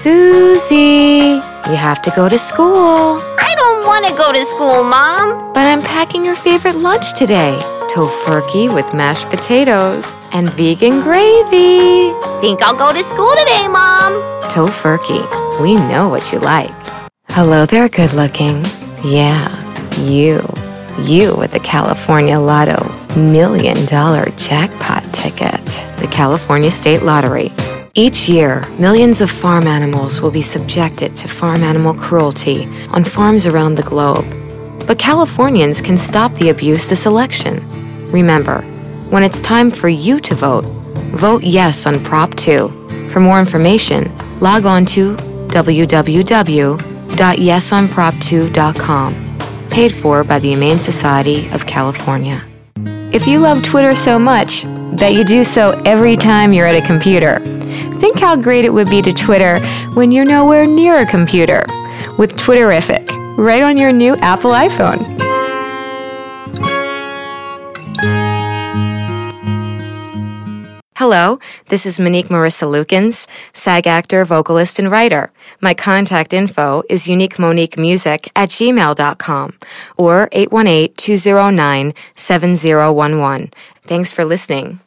Susie, you have to go to school. I don't want to go to school, Mom. But I'm packing your favorite lunch today. Tofurkey with mashed potatoes and vegan gravy. Think I'll go to school today, Mom. Tofurkey, we know what you like. Hello there, good looking. Yeah, you with the California Lotto $1 million jackpot ticket. The California State Lottery. Each year, millions of farm animals will be subjected to farm animal cruelty on farms around the globe. But Californians can stop the abuse this election. Remember, when it's time for you to vote, vote yes on Prop 2. For more information, log on to www.yesonprop2.com. Paid for by the Humane Society of California. If you love Twitter so much that you do so every time you're at a computer, think how great it would be to Twitter when you're nowhere near a computer with Twitterrific, right on your new Apple iPhone. Hello, this is Monique Marissa Lukens, SAG actor, vocalist, and writer. My contact info is uniquemoniquemusic@gmail.com or 818-209-7011. Thanks for listening.